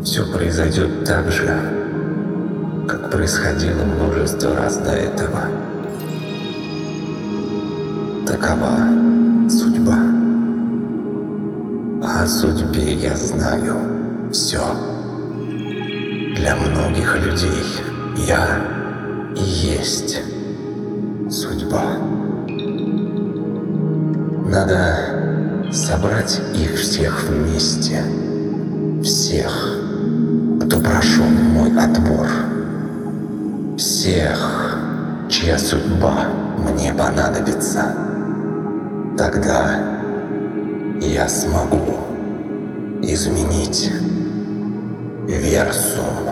все произойдет так же, как происходило множество раз до этого. Такова судьба. А о судьбе я знаю все. Для многих людей я и есть судьба. Надо собрать их всех вместе. Всех, кто прошел мой отбор. Всех, чья судьба мне понадобится. Тогда я смогу изменить Версум.